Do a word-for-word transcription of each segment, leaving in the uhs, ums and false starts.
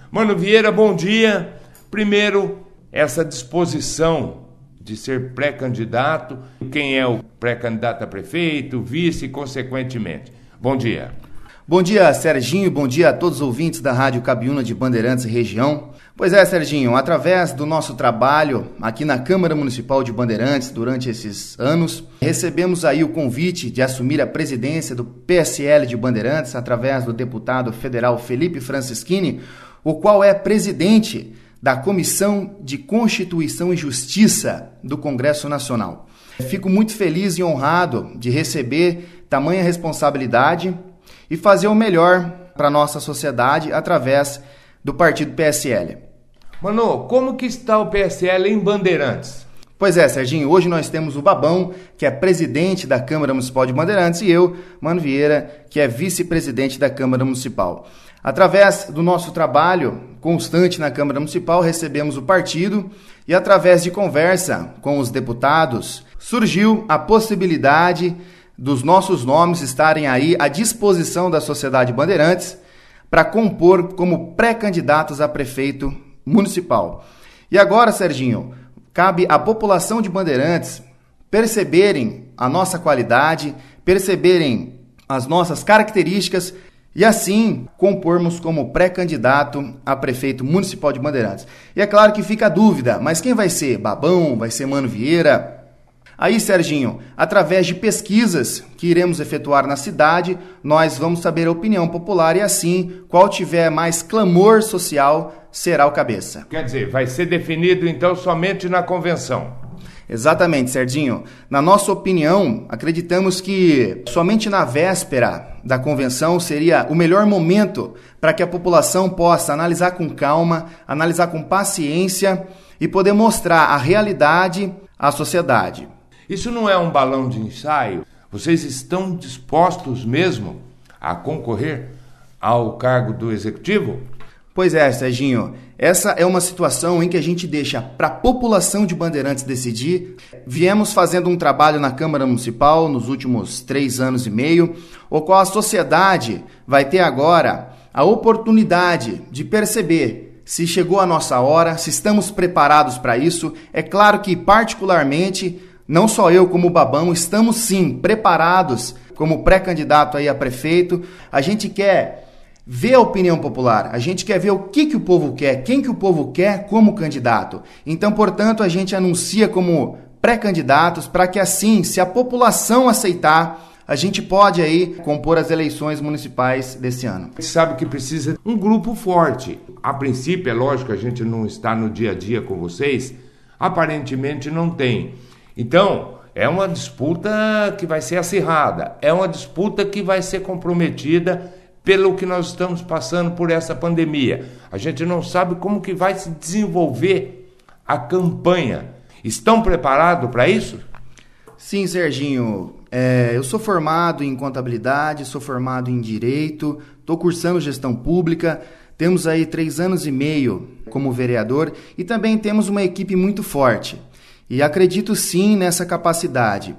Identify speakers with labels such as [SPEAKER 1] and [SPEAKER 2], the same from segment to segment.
[SPEAKER 1] Mano Vieira, bom dia. Primeiro, essa disposição de ser pré-candidato, quem é o pré-candidato a prefeito, vice e consequentemente. Bom dia.
[SPEAKER 2] Bom dia, Serginho, bom dia a todos os ouvintes da Rádio Cabiúna de Bandeirantes e região. Pois é, Serginho, através do nosso trabalho aqui na Câmara Municipal de Bandeirantes durante esses anos, recebemos aí o convite de assumir a presidência do P S L de Bandeirantes através do deputado federal Felipe Francischini, o qual é presidente da Comissão de Constituição e Justiça do Congresso Nacional. Fico muito feliz e honrado de receber tamanha responsabilidade e fazer o melhor para a nossa sociedade através do partido P S L.
[SPEAKER 1] Mano, como que está o P S L em Bandeirantes?
[SPEAKER 2] Pois é, Serginho, hoje nós temos o Babão, que é presidente da Câmara Municipal de Bandeirantes, e eu, Mano Vieira, que é vice-presidente da Câmara Municipal. Através do nosso trabalho constante na Câmara Municipal, recebemos o partido e, através de conversa com os deputados, surgiu a possibilidade dos nossos nomes estarem aí à disposição da sociedade Bandeirantes para compor como pré-candidatos a prefeito municipal. E agora, Serginho, cabe à população de Bandeirantes perceberem a nossa qualidade, perceberem as nossas características e assim compormos como pré-candidato a prefeito municipal de Bandeirantes. E é claro que fica a dúvida, mas quem vai ser? Babão? Vai ser Mano Vieira? Aí, Serginho, através de pesquisas que iremos efetuar na cidade, nós vamos saber a opinião popular e assim, qual tiver mais clamor social será o cabeça.
[SPEAKER 1] Quer dizer, vai ser definido então somente na convenção.
[SPEAKER 2] Exatamente, Serginho. Na nossa opinião, acreditamos que somente na véspera da convenção seria o melhor momento para que a população possa analisar com calma, analisar com paciência e poder mostrar a realidade à sociedade.
[SPEAKER 1] Isso não é um balão de ensaio? Vocês estão dispostos mesmo a concorrer ao cargo do executivo?
[SPEAKER 2] Pois é, Serginho. Essa é uma situação em que a gente deixa para a população de Bandeirantes decidir. Viemos fazendo um trabalho na Câmara Municipal nos últimos três anos e meio, o qual a sociedade vai ter agora a oportunidade de perceber se chegou a nossa hora, se estamos preparados para isso. É claro que, particularmente, não só eu como o Babão, estamos sim preparados como pré-candidato aí a prefeito. A gente quer ver a opinião popular, a gente quer ver o que, que o povo quer, quem que o povo quer como candidato. Então, portanto, a gente anuncia como pré-candidatos para que assim, se a população aceitar, a gente pode aí compor as eleições municipais desse ano.
[SPEAKER 1] A gente sabe que precisa de um grupo forte. A princípio, é lógico, a gente não está no dia a dia com vocês, aparentemente não tem. Então, é uma disputa que vai ser acirrada, é uma disputa que vai ser comprometida pelo que nós estamos passando por essa pandemia. A gente não sabe como que vai se desenvolver a campanha. Estão preparados para isso?
[SPEAKER 2] Sim, Serginho. É, eu sou formado em contabilidade, sou formado em direito, estou cursando gestão pública, temos aí três anos e meio como vereador e também temos uma equipe muito forte. E acredito sim nessa capacidade.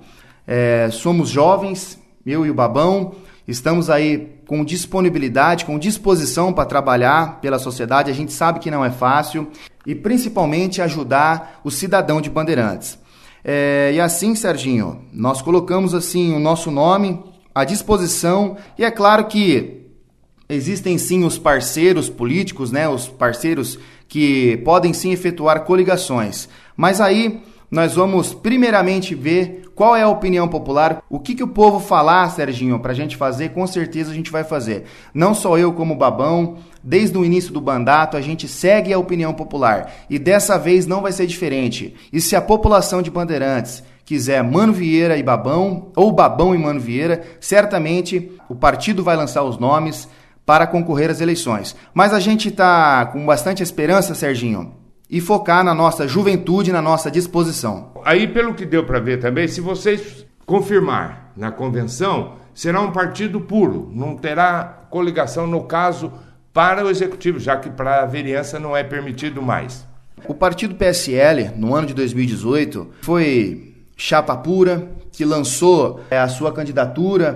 [SPEAKER 2] É, somos jovens, eu e o Babão, estamos aí com disponibilidade, com disposição para trabalhar pela sociedade. A gente sabe que não é fácil e principalmente ajudar o cidadão de Bandeirantes. É, e assim, Serginho, nós colocamos assim o nosso nome à disposição e é claro que existem sim os parceiros políticos, né, os parceiros que podem sim efetuar coligações. Mas aí nós vamos primeiramente ver qual é a opinião popular, o que, que o povo falar, Serginho, para a gente fazer, com certeza a gente vai fazer. Não só eu como Babão, desde o início do mandato a gente segue a opinião popular e dessa vez não vai ser diferente. E se a população de Bandeirantes quiser Mano Vieira e Babão, ou Babão e Mano Vieira, certamente o partido vai lançar os nomes para concorrer às eleições. Mas a gente está com bastante esperança, Serginho, e focar na nossa juventude, na nossa disposição.
[SPEAKER 1] Aí, pelo que deu para ver também, se vocês confirmar na convenção, será um partido puro, não terá coligação, no caso, para o executivo, já que para a vereança não é permitido mais.
[SPEAKER 2] O partido P S L, no ano de dois mil e dezoito, foi chapa pura, que lançou é, a sua candidatura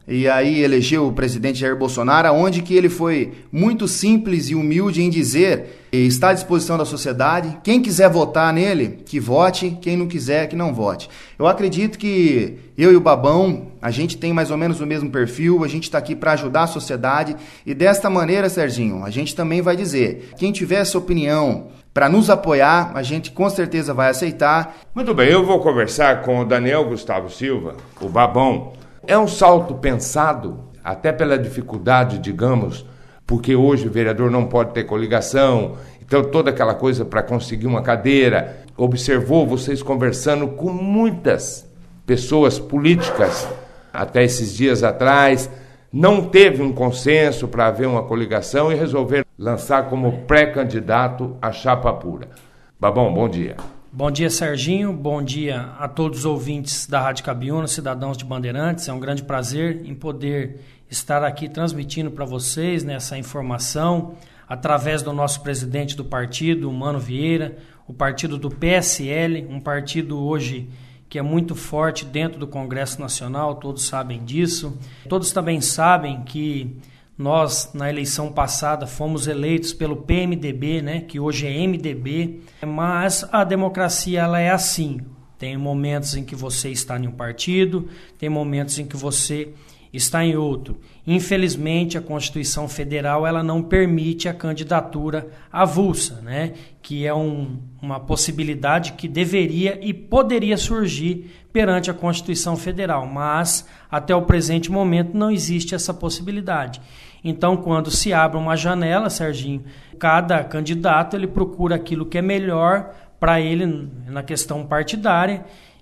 [SPEAKER 2] e aí elegeu o presidente Jair Bolsonaro, onde que ele foi muito simples e humilde em dizer que está à disposição da sociedade, quem quiser votar nele, que vote, quem não quiser, que não vote. Eu acredito que eu e o Babão, a gente tem mais ou menos o mesmo perfil, a gente está aqui para ajudar a sociedade, e desta maneira, Serginho, a gente também vai dizer, quem tiver essa opinião para nos apoiar, a gente com certeza vai aceitar.
[SPEAKER 1] Muito bem, eu vou conversar com o Daniel Gustavo Silva, o Babão. É um salto pensado, até pela dificuldade, digamos, porque hoje o vereador não pode ter coligação, então toda aquela coisa para conseguir uma cadeira. Observou vocês conversando com muitas pessoas políticas até esses dias atrás, não teve um consenso para haver uma coligação e resolveram lançar como pré-candidato a chapa pura. Babão, bom dia.
[SPEAKER 3] Bom dia, Serginho. Bom dia a todos os ouvintes da Rádio Cabiúna, cidadãos de Bandeirantes. É um grande prazer em poder estar aqui transmitindo para vocês, né, essa informação através do nosso presidente do partido, Mano Vieira, o partido do P S L, um partido hoje que é muito forte dentro do Congresso Nacional, todos sabem disso. Todos também sabem que nós, na eleição passada, fomos eleitos pelo P M D B, né, que hoje é M D B, mas a democracia ela é assim. Tem momentos em que você está em um partido, tem momentos em que você está em outro. Infelizmente, a Constituição Federal ela não permite a candidatura avulsa, né? Que é um, uma possibilidade que deveria e poderia surgir perante a Constituição Federal, mas até o presente momento não existe essa possibilidade. Então, quando se abre uma janela, Serginho, cada candidato ele procura aquilo que é melhor para ele na questão partidária.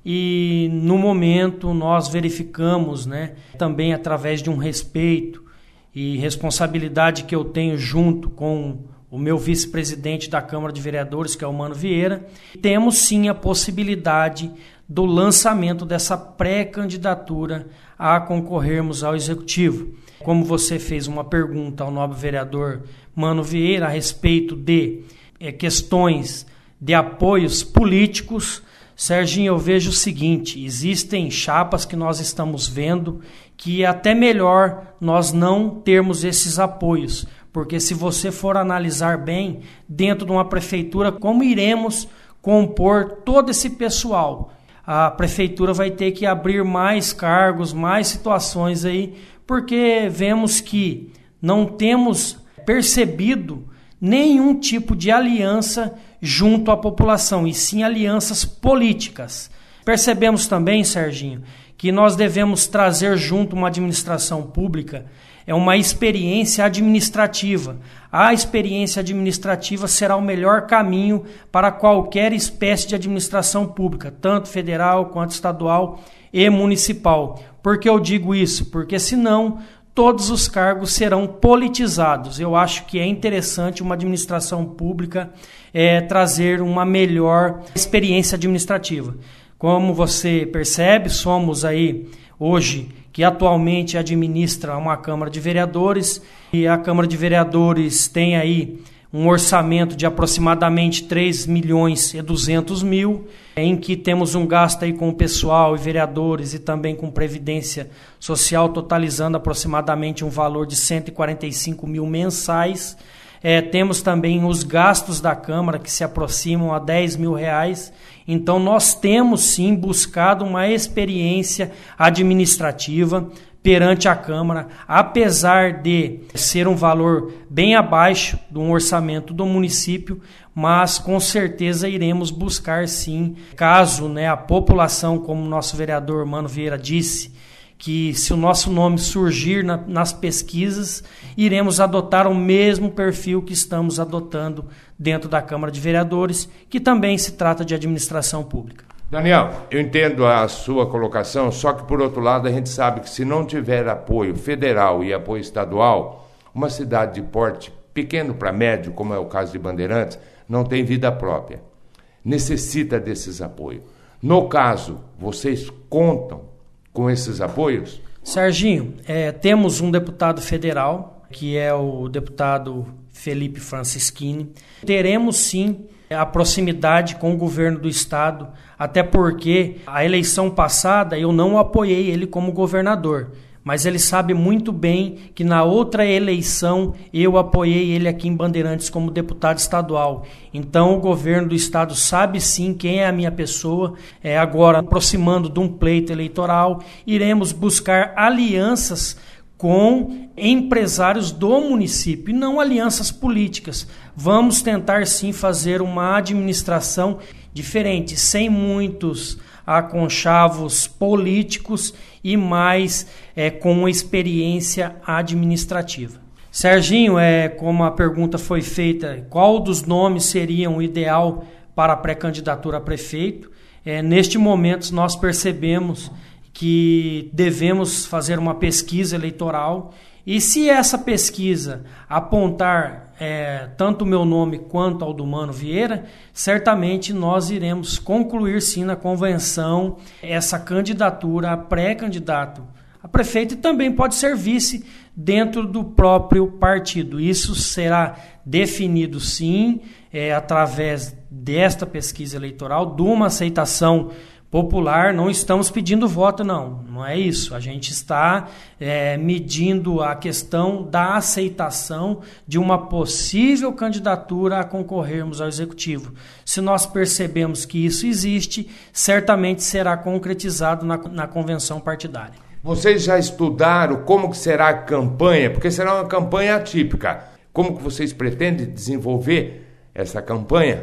[SPEAKER 3] E no momento nós verificamos, né, também através de um respeito e responsabilidade que eu tenho junto com o meu vice-presidente da Câmara de Vereadores, que é o Mano Vieira, temos sim a possibilidade do lançamento dessa pré-candidatura a concorrermos ao Executivo. Como você fez uma pergunta ao nobre vereador Mano Vieira a respeito de é, questões de apoios políticos, Serginho, eu vejo o seguinte, existem chapas que nós estamos vendo que é até melhor nós não termos esses apoios, porque se você for analisar bem, dentro de uma prefeitura, como iremos compor todo esse pessoal? A prefeitura vai ter que abrir mais cargos, mais situações aí, porque vemos que não temos percebido nenhum tipo de aliança junto à população, e sim alianças políticas. Percebemos também, Serginho, que nós devemos trazer junto uma administração pública, é uma experiência administrativa. A experiência administrativa será o melhor caminho para qualquer espécie de administração pública, tanto federal quanto estadual e municipal. Por que eu digo isso? Porque senão todos os cargos serão politizados. Eu acho que é interessante uma administração pública é, trazer uma melhor experiência administrativa. Como você percebe, somos aí hoje que atualmente administra uma Câmara de Vereadores, e a Câmara de Vereadores tem aí um orçamento de aproximadamente três milhões e duzentos mil, em que temos um gasto aí com o pessoal e vereadores e também com previdência social, totalizando aproximadamente um valor de cento e quarenta e cinco mil mensais. É, temos também os gastos da Câmara, que se aproximam a dez mil reais. Então, nós temos sim buscado uma experiência administrativa perante a Câmara, apesar de ser um valor bem abaixo de um orçamento do município, mas com certeza iremos buscar sim, caso, né, a população, como o nosso vereador Mano Vieira disse, que se o nosso nome surgir na, nas pesquisas, iremos adotar o mesmo perfil que estamos adotando dentro da Câmara de Vereadores, que também se trata de administração pública.
[SPEAKER 1] Daniel, eu entendo a sua colocação, só que por outro lado a gente sabe que se não tiver apoio federal e apoio estadual, uma cidade de porte pequeno para médio, como é o caso de Bandeirantes, não tem vida própria. Necessita desses apoios. No caso, vocês contam com esses apoios?
[SPEAKER 3] Serginho, é, temos um deputado federal, que é o deputado Felipe Francischini. Teremos sim a proximidade com o governo do estado, até porque a eleição passada eu não apoiei ele como governador, mas ele sabe muito bem que na outra eleição eu apoiei ele aqui em Bandeirantes como deputado estadual. Então o governo do estado sabe sim quem é a minha pessoa. É, agora, aproximando de um pleito eleitoral, iremos buscar alianças com empresários do município, e não alianças políticas. Vamos tentar sim fazer uma administração diferente, sem muitos aconchavos políticos e mais é, com experiência administrativa. Serginho, é, como a pergunta foi feita, qual dos nomes seriam o ideal para a pré-candidatura a prefeito? É, neste momento nós percebemos que devemos fazer uma pesquisa eleitoral, e se essa pesquisa apontar é, tanto o meu nome quanto ao do Mano Vieira, certamente nós iremos concluir sim na convenção essa candidatura a pré-candidato a prefeito, e também pode ser vice dentro do próprio partido. Isso será definido sim é, através desta pesquisa eleitoral, de uma aceitação popular. Não estamos pedindo voto, não, não é isso. A gente está é, medindo a questão da aceitação de uma possível candidatura a concorrermos ao executivo. Se nós percebemos que isso existe, certamente será concretizado na, na convenção partidária.
[SPEAKER 1] Vocês já estudaram como que será a campanha? Porque será uma campanha atípica. Como que vocês pretendem desenvolver essa campanha?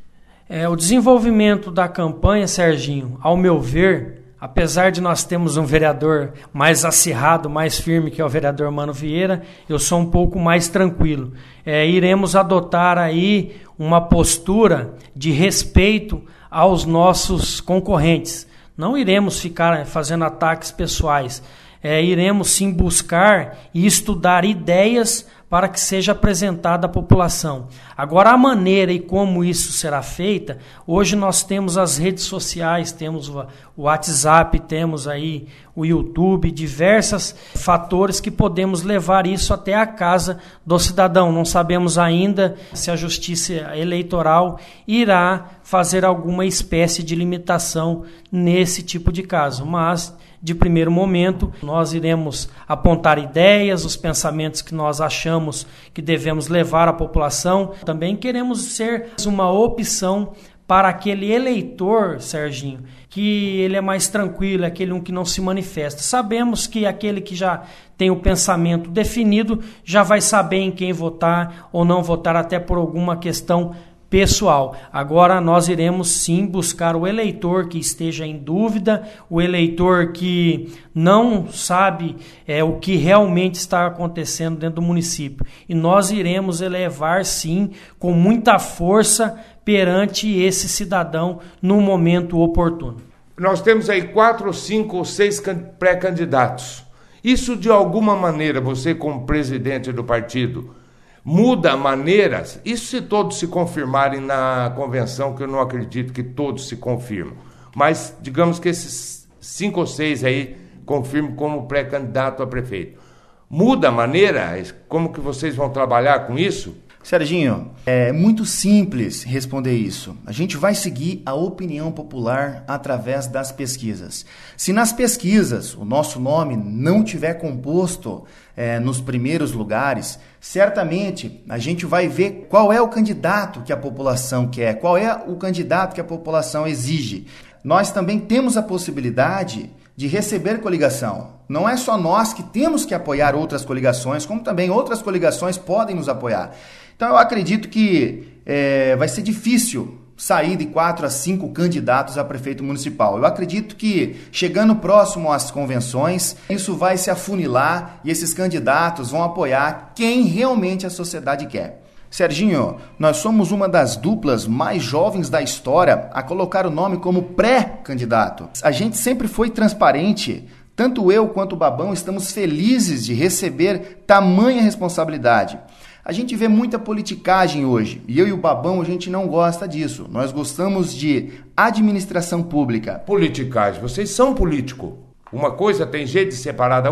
[SPEAKER 3] É, o desenvolvimento da campanha, Serginho, ao meu ver, apesar de nós termos um vereador mais acirrado, mais firme, que é o vereador Mano Vieira, eu sou um pouco mais tranquilo. É, iremos adotar aí uma postura de respeito aos nossos concorrentes. Não iremos ficar fazendo ataques pessoais. É, iremos sim buscar e estudar ideias para que seja apresentada à população. Agora, a maneira e como isso será feita, hoje nós temos as redes sociais, temos o WhatsApp, temos aí o YouTube, diversos fatores que podemos levar isso até a casa do cidadão. Não sabemos ainda se a Justiça Eleitoral irá fazer alguma espécie de limitação nesse tipo de caso, mas de primeiro momento, nós iremos apontar ideias, os pensamentos que nós achamos que devemos levar à população. Também queremos ser uma opção para aquele eleitor, Serginho, que ele é mais tranquilo, aquele um que não se manifesta. Sabemos que aquele que já tem o pensamento definido já vai saber em quem votar ou não votar, até por alguma questão pessoal. Agora nós iremos sim buscar o eleitor que esteja em dúvida, o eleitor que não sabe é, o que realmente está acontecendo dentro do município. E nós iremos elevar sim com muita força perante esse cidadão no momento oportuno.
[SPEAKER 1] Nós temos aí quatro, cinco ou seis pré-candidatos. Isso de alguma maneira, você como presidente do partido, muda maneiras? Isso se todos se confirmarem na convenção, que eu não acredito que todos se confirmam. Mas digamos que esses cinco ou seis aí confirmem como pré-candidato a prefeito. Muda a maneira? Como que vocês vão trabalhar com isso?
[SPEAKER 2] Serginho, é muito simples responder isso. A gente vai seguir a opinião popular através das pesquisas. Se nas pesquisas o nosso nome não tiver composto é, nos primeiros lugares, certamente a gente vai ver qual é o candidato que a população quer, qual é o candidato que a população exige. Nós também temos a possibilidade de receber coligação. Não é só nós que temos que apoiar outras coligações, como também outras coligações podem nos apoiar. Então eu acredito que é, vai ser difícil sair de quatro a cinco candidatos a prefeito municipal. Eu acredito que chegando próximo às convenções, isso vai se afunilar e esses candidatos vão apoiar quem realmente a sociedade quer. Serginho, nós somos uma das duplas mais jovens da história a colocar o nome como pré-candidato. A gente sempre foi transparente. Tanto eu quanto o Babão estamos felizes de receber tamanha responsabilidade. A gente vê muita politicagem hoje, e eu e o Babão a gente não gosta disso. Nós gostamos de administração pública.
[SPEAKER 1] Politicagem, vocês são político. Uma coisa tem jeito de separar da outra?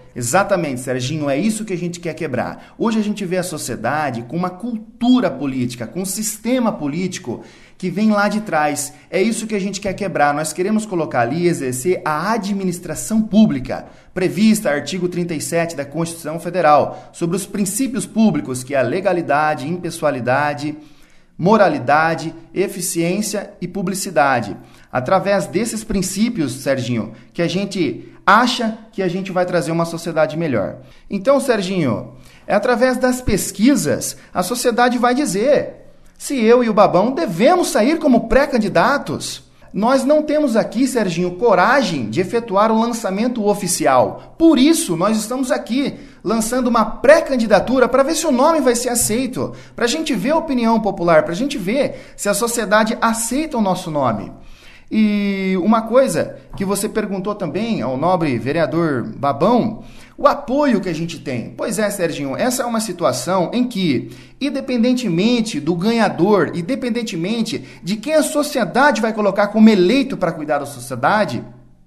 [SPEAKER 2] Exatamente, Serginho, é isso que a gente quer quebrar. Hoje a gente vê a sociedade com uma cultura política, com um sistema político que vem lá de trás. É isso que a gente quer quebrar. Nós queremos colocar ali e exercer a administração pública, prevista artigo trinta e sete da Constituição Federal, sobre os princípios públicos, que é a legalidade, impessoalidade, moralidade, eficiência e publicidade. Através desses princípios, Serginho, que a gente acha que a gente vai trazer uma sociedade melhor. Então, Serginho, é através das pesquisas, a sociedade vai dizer se eu e o Babão devemos sair como pré-candidatos. Nós não temos aqui, Serginho, coragem de efetuar o lançamento oficial. Por isso, nós estamos aqui lançando uma pré-candidatura para ver se o nome vai ser aceito, para a gente ver a opinião popular, para a gente ver se a sociedade aceita o nosso nome. E uma coisa que você perguntou também ao nobre vereador Babão, o apoio que a gente tem. Pois é, Serginho, essa é uma situação em que, independentemente do ganhador, independentemente de quem a sociedade vai colocar como eleito para cuidar da sociedade,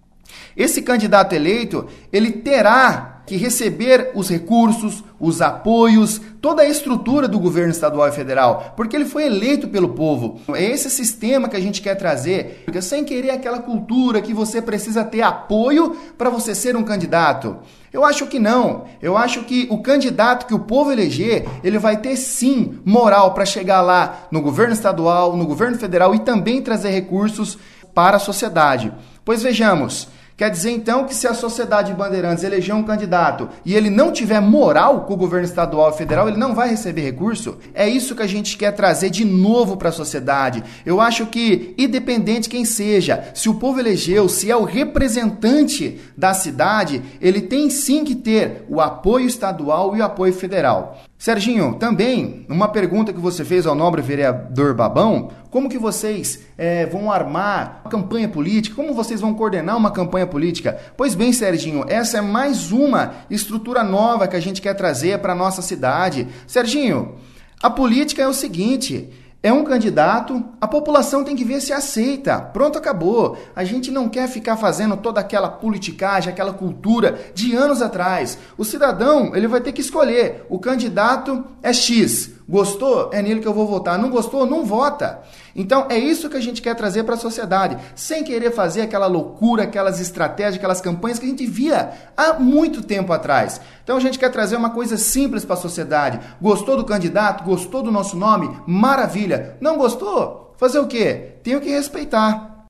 [SPEAKER 2] esse candidato eleito, ele terá que receber os recursos, os apoios, toda a estrutura do governo estadual e federal, porque ele foi eleito pelo povo. É esse sistema que a gente quer trazer, porque sem querer aquela cultura que você precisa ter apoio para você ser um candidato. Eu acho que não. Eu acho que o candidato que o povo eleger, ele vai ter sim moral para chegar lá no governo estadual, no governo federal e também trazer recursos para a sociedade. Pois vejamos, quer dizer então que se a sociedade Bandeirantes eleger um candidato e ele não tiver moral com o governo estadual e federal, ele não vai receber recurso? É isso que a gente quer trazer de novo para a sociedade. Eu acho que, independente quem seja, se o povo elegeu, se é o representante da cidade, ele tem sim que ter o apoio estadual e o apoio federal. Serginho, também, uma pergunta que você fez ao nobre vereador Babão, como que vocês é, vão armar uma campanha política? Como vocês vão coordenar uma campanha política? Pois bem, Serginho, essa é mais uma estrutura nova que a gente quer trazer para a nossa cidade. Serginho, a política é o seguinte: é um candidato, a população tem que ver se aceita. Pronto, acabou. A gente não quer ficar fazendo toda aquela politicagem, aquela cultura de anos atrás. O cidadão, ele vai ter que escolher. O candidato é X. Gostou? É nele que eu vou votar. Não gostou? Não vota. Então, é isso que a gente quer trazer para a sociedade, sem querer fazer aquela loucura, aquelas estratégias, aquelas campanhas que a gente via há muito tempo atrás. Então, a gente quer trazer uma coisa simples para a sociedade. Gostou do candidato? Gostou do nosso nome? Maravilha. Não gostou? Fazer o quê? Tenho que respeitar.